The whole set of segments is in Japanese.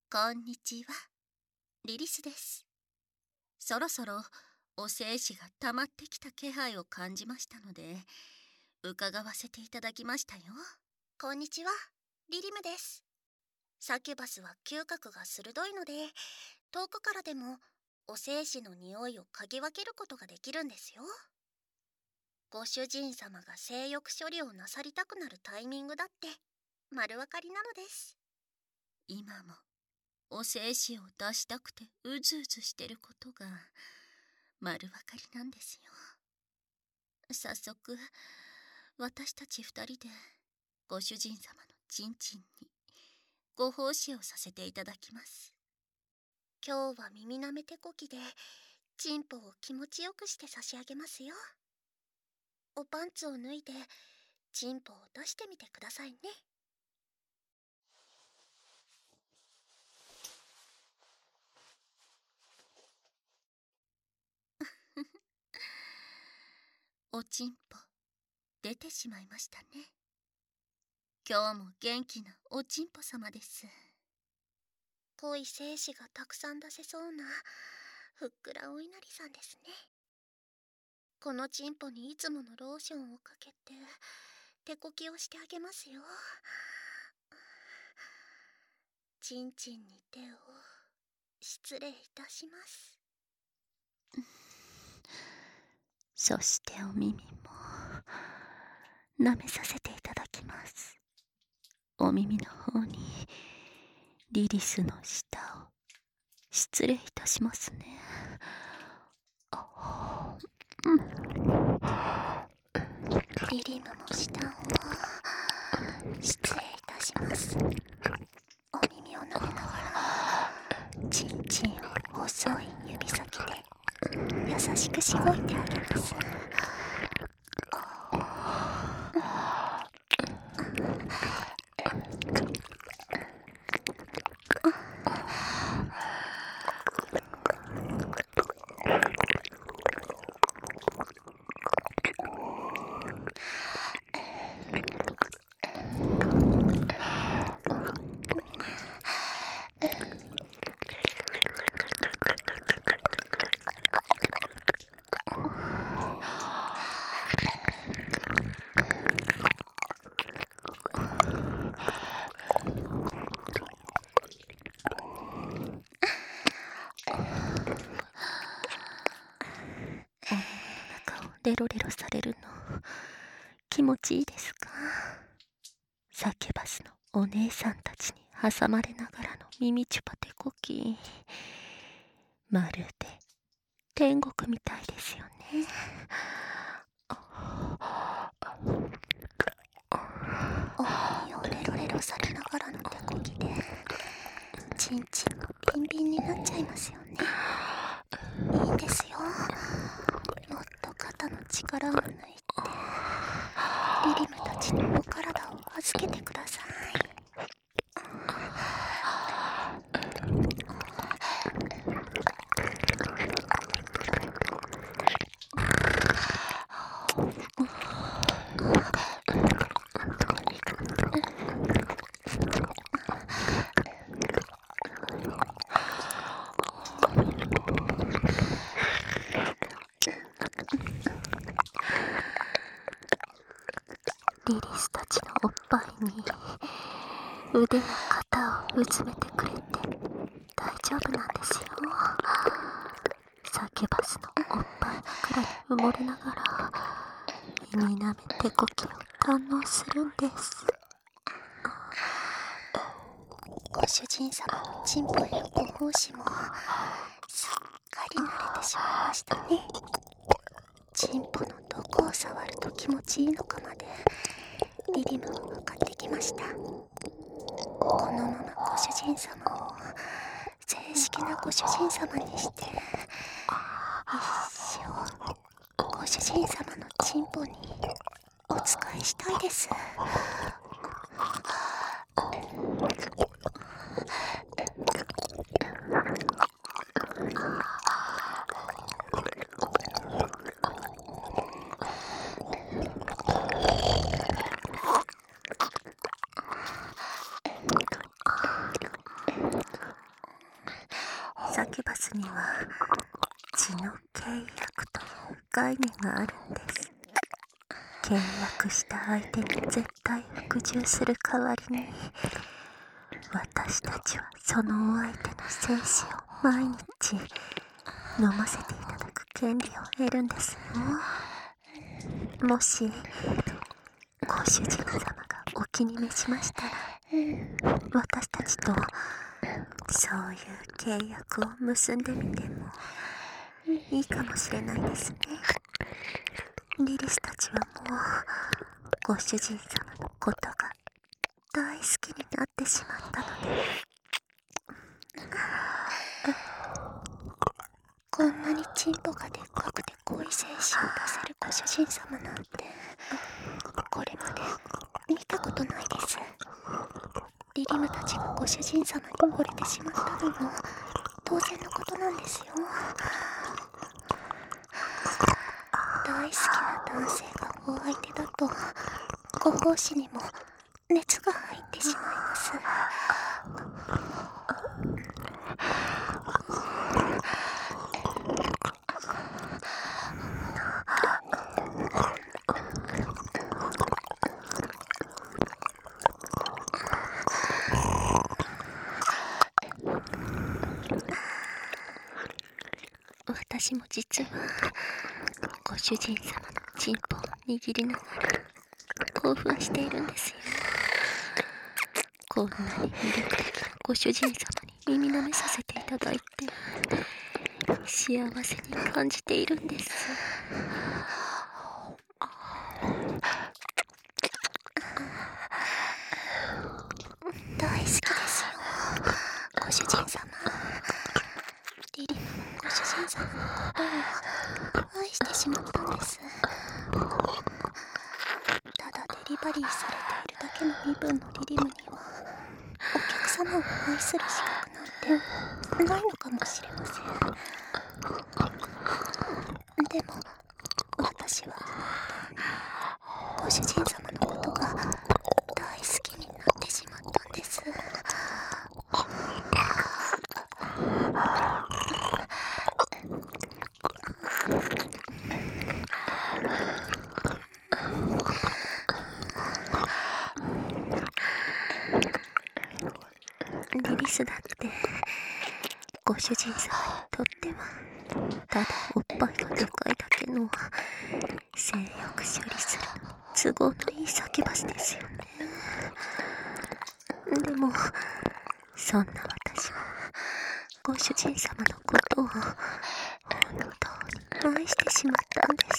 こんにちは、リリスです。そろそろお精子が溜まってきた気配を感じましたので、伺わせていただきましたよ。こんにちは、リリムです。サキュバスは嗅覚が鋭いので、遠くからでもお精子の匂いを嗅ぎ分けることができるんですよ。ご主人様が性欲処理をなさりたくなるタイミングだって丸分かりなのです。今もお精子を出したくてうずうずしてることが丸分かりなんですよ。早速私たち二人でご主人様のチンチンにご奉仕をさせていただきます。今日は耳なめてこきでチンポを気持ちよくして差し上げますよ。おパンツを脱いでチンポを出してみてくださいね。おちんぽ出てしまいましたね。今日も元気なおちんぽ様です。濃い精子がたくさん出せそうなふっくらお稲荷さんですね。このチンポにいつものローションをかけて手こきをしてあげますよ。チンチンに手を失礼いたします。そしてお耳も舐めさせていただきます。お耳の方にリリスの舌を失礼いたしますね。リリムも舌を失礼いたします。お耳を舐めながらチンチンを細い指先で優しくしごいてあげます。レロレロされるの気持ちいいですか？サキュバスのお姉さんたちに挟まれながらの耳チュパテコキ、まるで天国みたいですよね。お耳をレロレロされながらの手こきでチンチンがビンビンになっちゃいますよね。いいんですよ。もっと肩の力を抜いてリリムたちにお体を預けてください。リリスたちのおっぱいに腕や肩をうずめてくれて大丈夫なんですよ。サキュバスのおっぱい枕に埋もれながら耳なめ手こきを堪能するんです。ご主人様のチンポへのご奉仕もすっかり慣れてしまいましたね。チンポのどこを触ると気持ちいいのかまでリリムが分かってきました。このままご主人様を正式なご主人様にして一生ご主人様のチンポにお仕えしたいです。 サキュバスには血の契約という概念があるんです。契約した相手に絶対服従する代わりに、私たちはそのお相手の精子を毎日飲ませていただく権利を得るんですよ。もしご主人様がお気に召しましたら、私たちとそういう契約を結んでみてもいいかもしれないですね。リリスたちはもうご主人様のことが大好きになってしまったので。 こんなにチンポがでっかくて濃い精子を出せるご主人様なんてこれまで見たことないです。リリムたちがご主人様に惚れてしまったのも当然のことなんですよ。大好きな男性がお相手だとご奉仕にも熱が入ってしまいます。私も実はご主人様のチンポを握りながら興奮しているんですよ。こんなに魅力的なご主人様に耳舐めさせていただいて幸せに感じているんです。大好きですよ、ご主人様。リリムもご主人様のことを愛してしまったんです。ただデリバリーされているだけの身分のリリムにはお客様を愛する資格なんてないのかもしれません。でも私はご主人様のことが大好きになってしまったんです。リリスだってご主人様にとってはただおっぱいがでかいだけの性欲処理する都合のいいサキュバスですよね。でもそんな私はご主人様のことを本当に愛してしまったんです。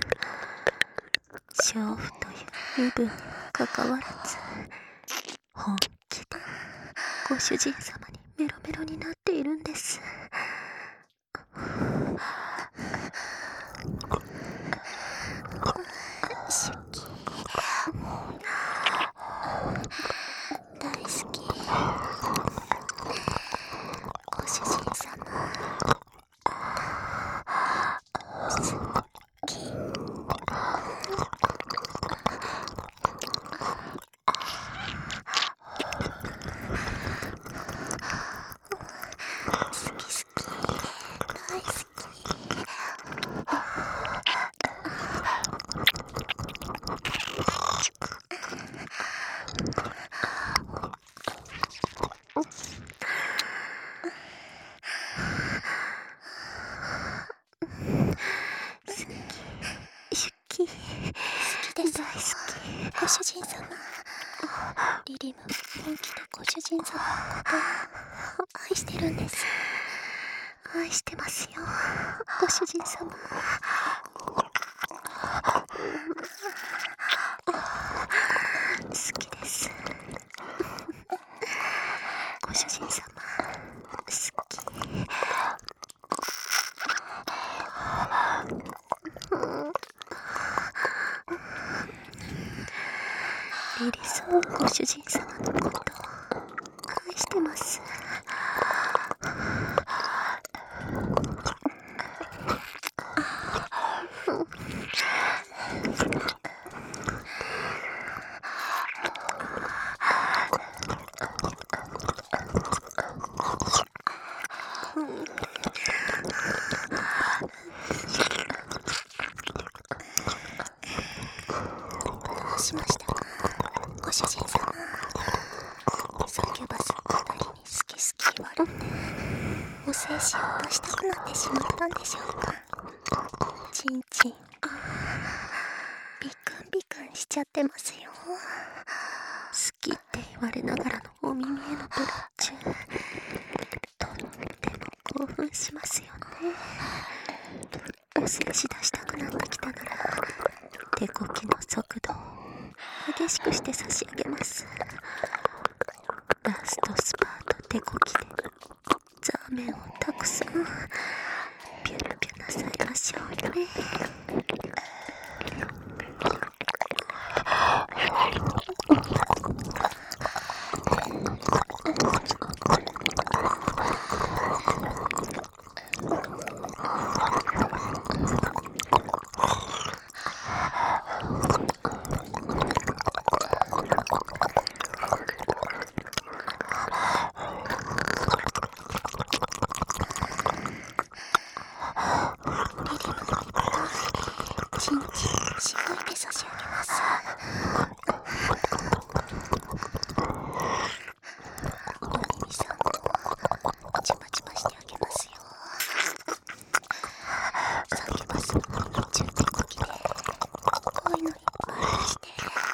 娼婦という身分にもかかわらず本気でご主人様にメロメロになっているんです。シュキ大好き、ご主人様好き。ご主人様、リリム本気でご主人様のことを愛してるんです。愛してますよ、ご主人様。好きです、ご主人様。好き。リリスもご主人様のことを愛してます。 キュバス二人に好き好き言われてお精子を出したくなってしまったんでしょうか。チンチンビクンビクンしちゃってますよ。 好きって言われながらのお耳へのブラッチュとっても興奮しますよね。お精子出したくなってきたなら手こきの速度を激しくして差し上げます。ラストスパート手こきでザーメンをたくさんピュルピュなさいましょうね。 チンチンしごいて差し上げます。お耳さんもチュパチュパしてあげますよ。サキュバスの中手こきで恋のいっぱいして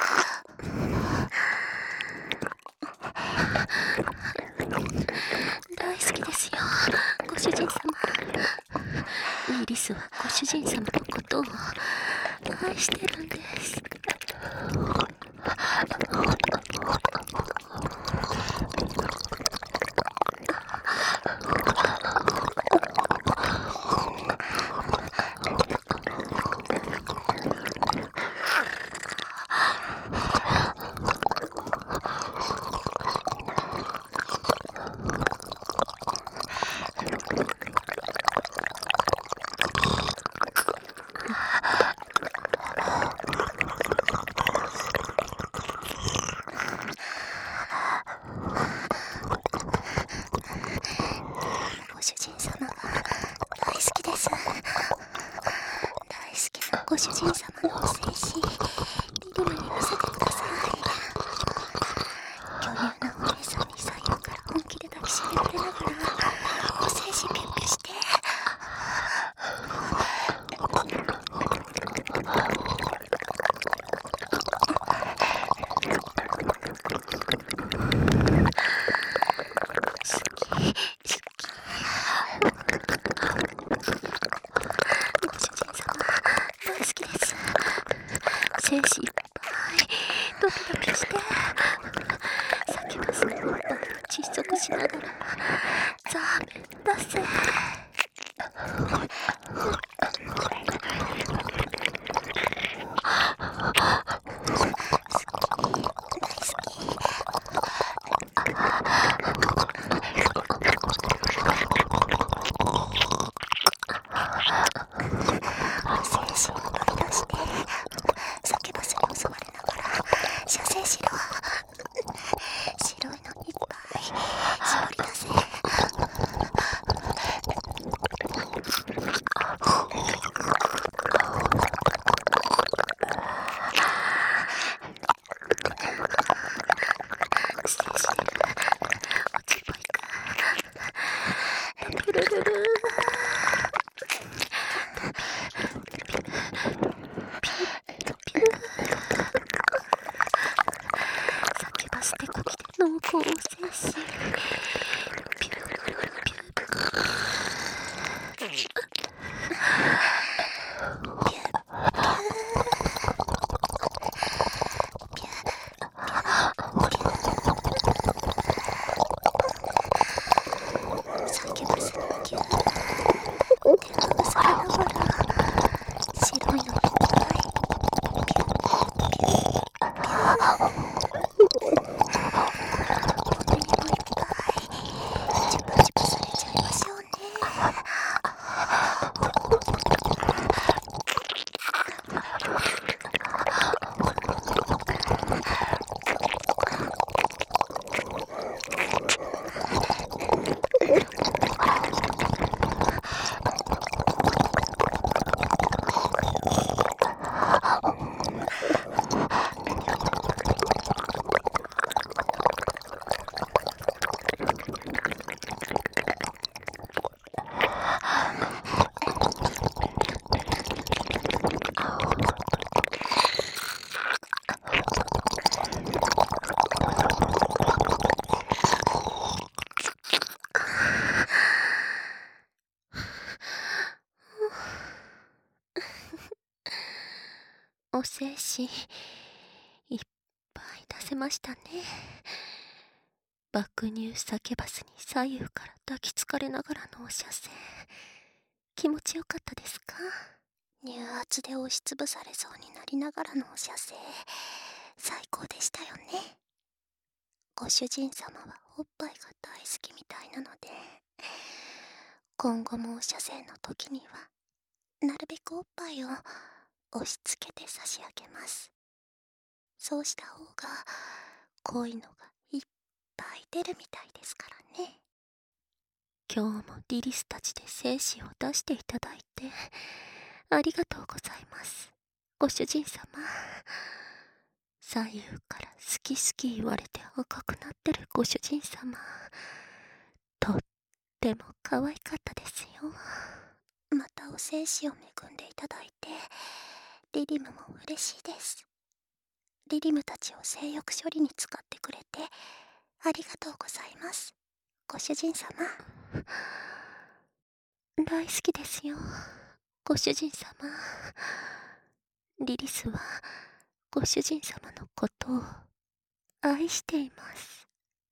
大好きですよ、ご主人様。ウイリスはご主人様のことを愛してるんです。ご主人様が大好きです。大好きなご主人様のお精子リルマに見せてください。巨乳なお姉さんに左右から本気で抱きしめられながらお精子ピュッピュして精子いっぱいドキドキしてサキュバスのおっぱいを窒息しながらザーメン出せ。濃厚精子ピューピュお精子いっぱい出せましたね。爆乳サケバスに左右から抱きつかれながらのお射精、気持ちよかったですか？ 乳圧で押しつぶされそうになりながらのお射精、最高でしたよね。ご主人様はおっぱいが大好きみたいなので、今後もお射精の時にはなるべくおっぱいを押し付けて差し上げます。そうした方が濃いのがいっぱい出るみたいですからね。 今日もリリスたちで精子を出していただいてありがとうございます、ご主人様。左右から好き好き言われて赤くなってるご主人様、とっても可愛かったですよ。 またお精子を恵んでいただいて、リリムも嬉しいです。リリムたちを性欲処理に使ってくれてありがとうございます、ご主人様。 大好きですよ、ご主人様。リリスはご主人様のことを愛しています。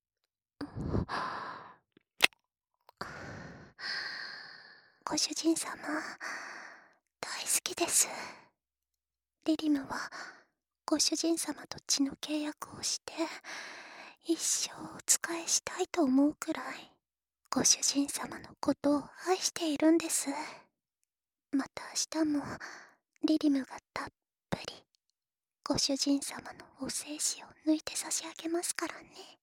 ご主人様、大好きです。リリムはご主人様と血の契約をして一生お仕えしたいと思うくらいご主人様のことを愛しているんです。また明日もリリムがたっぷりご主人様のお精子を抜いて差し上げますからね。